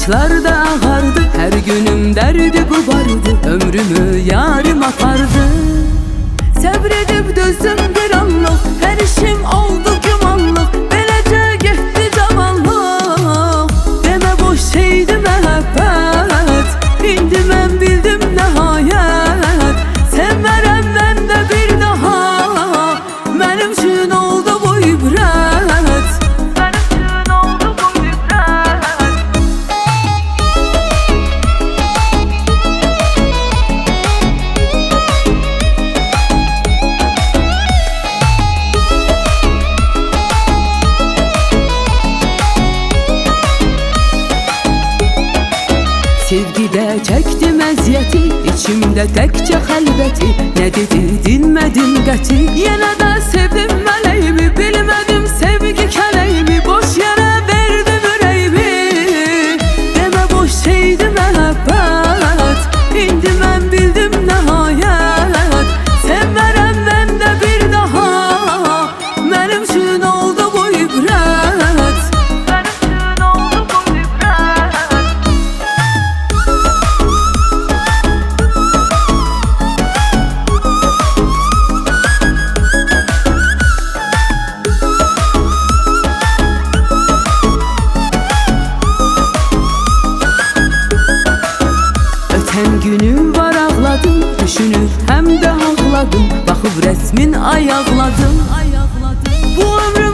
yaşlarda ağardı, her günüm derdi kubardı, ömrümü yarim apardı. Sabredip dözdüm bir anlık, her işim oldu gümanlık, belece gitti cavanlık. Deme boş şeydi mehabbet, indi ben bildim nihayet. Sevmerem ben de bir daha, benim için oldu bu ibret. Benim için oldu bu ibret. Sevgide çektim əziyyəti, içimdə təkcə xəlvəti. Nə dedi dinmədim qəti, yenə də sevdim mələyimi. Bilmədim sevgi kələyimi, boş yerə verdim ürəyimi. Demə boş şeydi məhəbbət, indi mən bildim nəhayət. Sevmərəm mən də bir daha, mənim üçün oldu bu ibrət. Mənim üçün oldu bu ibrət. Ötən günüm var ağladım, düşünüp hem de ağladım. Baxıb resmin ayaqladım. Bu ömrü